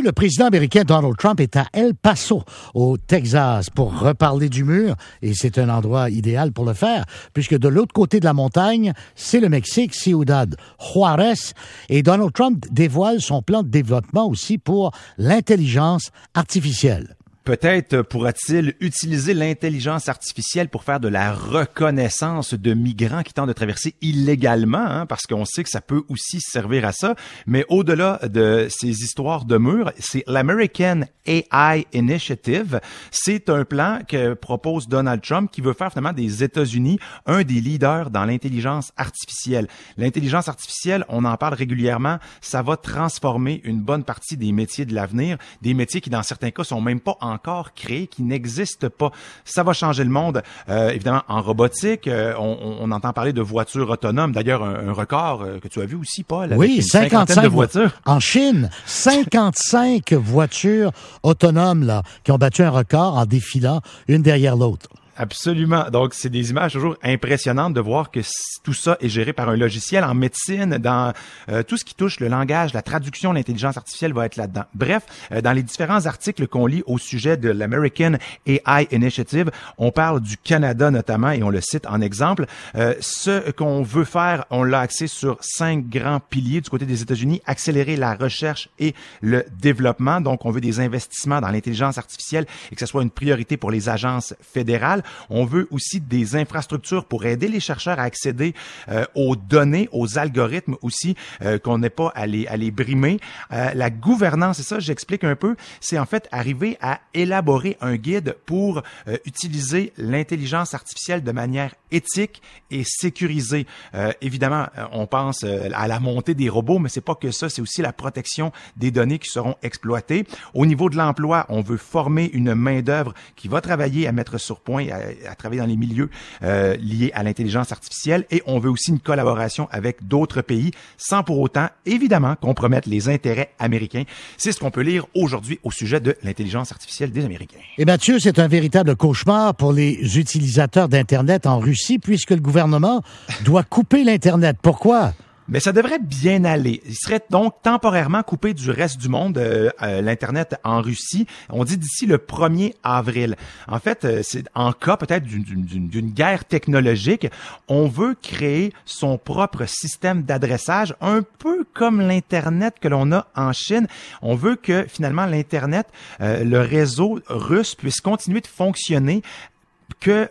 le président américain Donald Trump est à El Paso, au Texas, pour reparler du mur. Et c'est un endroit idéal pour le faire, puisque de l'autre côté de la montagne, c'est le Mexique, Ciudad Juárez. Et Donald Trump dévoile son plan de développement aussi pour l'intelligence artificielle. Peut-être pourra-t-il utiliser l'intelligence artificielle pour faire de la reconnaissance de migrants qui tentent de traverser illégalement, parce qu'on sait que ça peut aussi servir à ça. Mais au-delà de ces histoires de murs, c'est l'American AI Initiative. C'est un plan que propose Donald Trump qui veut faire finalement des États-Unis un des leaders dans l'intelligence artificielle. L'intelligence artificielle, on en parle régulièrement, ça va transformer une bonne partie des métiers de l'avenir, des métiers qui dans certains cas sont même pas encore créés, qui n'existent pas. Ça va changer le monde. Évidemment, en robotique, on entend parler de voitures autonomes. D'ailleurs, un record que tu as vu aussi, Paul, avec oui, une 55 de voitures. En Chine, 55 voitures autonomes là, qui ont battu un record en défilant une derrière l'autre. Absolument. Donc, c'est des images toujours impressionnantes de voir que tout ça est géré par un logiciel. En médecine, dans tout ce qui touche le langage, la traduction, l'intelligence artificielle va être là-dedans. Bref, dans les différents articles qu'on lit au sujet de l'American AI Initiative, on parle du Canada notamment et on le cite en exemple. Ce qu'on veut faire, on l'a axé sur 5 grands piliers du côté des États-Unis. Accélérer la recherche et le développement. Donc, on veut des investissements dans l'intelligence artificielle et que ce soit une priorité pour les agences fédérales. On veut aussi des infrastructures pour aider les chercheurs à accéder aux données, aux algorithmes aussi, qu'on n'ait pas à les brimer. La gouvernance, c'est ça, j'explique un peu, c'est en fait arriver à élaborer un guide pour utiliser l'intelligence artificielle de manière éthique et sécurisée. Évidemment, on pense à la montée des robots, mais c'est pas que ça, c'est aussi la protection des données qui seront exploitées. Au niveau de l'emploi, on veut former une main-d'œuvre qui va travailler à mettre sur point, à travailler dans les milieux liés à l'intelligence artificielle, et on veut aussi une collaboration avec d'autres pays sans pour autant, évidemment, compromettre les intérêts américains. C'est ce qu'on peut lire aujourd'hui au sujet de l'intelligence artificielle des Américains. Et Mathieu, c'est un véritable cauchemar pour les utilisateurs d'Internet en Russie, puisque le gouvernement doit couper l'Internet. Pourquoi? Mais ça devrait bien aller. Il serait donc temporairement coupé du reste du monde, l'Internet en Russie. On dit d'ici le 1er avril. En fait, c'est en cas peut-être d'une guerre technologique. On veut créer son propre système d'adressage, un peu comme l'Internet que l'on a en Chine. On veut que finalement l'Internet, le réseau russe puisse continuer de fonctionner, que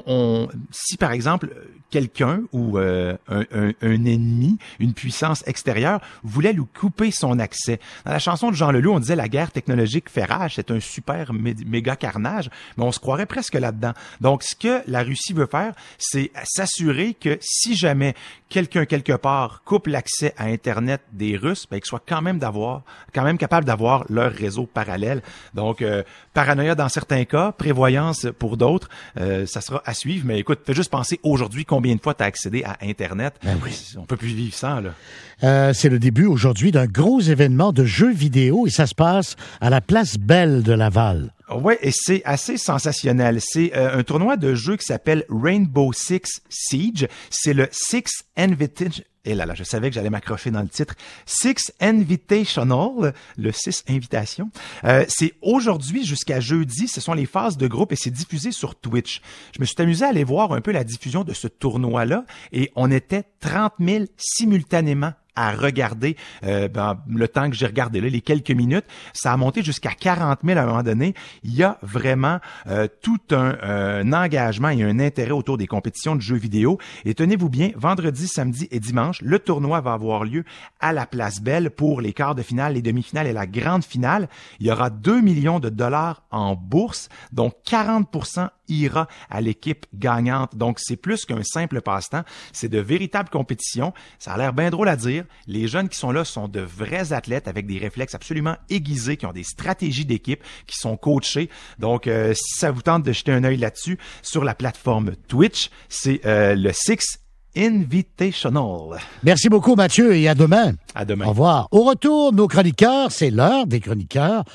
si par exemple quelqu'un ou un ennemi, une puissance extérieure voulait lui couper son accès. Dans la chanson de Jean Leloup, on disait la guerre technologique fait rage, c'est un super méga carnage, mais on se croirait presque là-dedans. Donc ce que la Russie veut faire, c'est s'assurer que si jamais quelqu'un quelque part coupe l'accès à Internet des Russes, ben, qu'il soit quand même capable d'avoir leur réseau parallèle. Donc paranoïa dans certains cas, prévoyance pour d'autres. Ça sera à suivre, mais écoute, fais juste penser aujourd'hui combien de fois tu as accédé à Internet. Ben oui. On peut plus vivre sans, là. C'est le début aujourd'hui d'un gros événement de jeux vidéo et ça se passe à la Place Belle de Laval. Oui, et c'est assez sensationnel. C'est un tournoi de jeux qui s'appelle Rainbow Six Siege. C'est le Six Invitational. Et là, je savais que j'allais m'accrocher dans le titre. Six Invitational, le 6 Invitation. C'est aujourd'hui jusqu'à jeudi. Ce sont les phases de groupe et c'est diffusé sur Twitch. Je me suis amusé à aller voir un peu la diffusion de ce tournoi-là et on était 30 000 simultanément à regarder le temps que j'ai regardé, là, les quelques minutes. Ça a monté jusqu'à 40 000 à un moment donné. Il y a vraiment tout un engagement et un intérêt autour des compétitions de jeux vidéo. Et tenez-vous bien, vendredi, samedi et dimanche, le tournoi va avoir lieu à la Place Belle pour les quarts de finale, les demi-finales et la grande finale. Il y aura 2 millions de dollars en bourse, donc 40% ira à l'équipe gagnante. Donc, c'est plus qu'un simple passe-temps. C'est de véritables compétitions. Ça a l'air bien drôle à dire. Les jeunes qui sont là sont de vrais athlètes avec des réflexes absolument aiguisés, qui ont des stratégies d'équipe, qui sont coachés. Donc, si ça vous tente de jeter un œil là-dessus, sur la plateforme Twitch, c'est le Six Invitational. Merci beaucoup, Mathieu, et à demain. À demain. Au revoir. Au retour, nos chroniqueurs, c'est l'heure des chroniqueurs.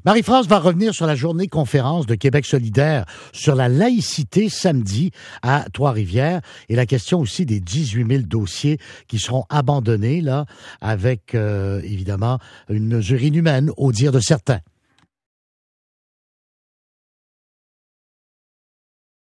Marie-France va revenir sur la journée conférence de Québec solidaire sur la laïcité samedi à Trois-Rivières et la question aussi des 18 000 dossiers qui seront abandonnés là avec évidemment une mesure inhumaine au dire de certains.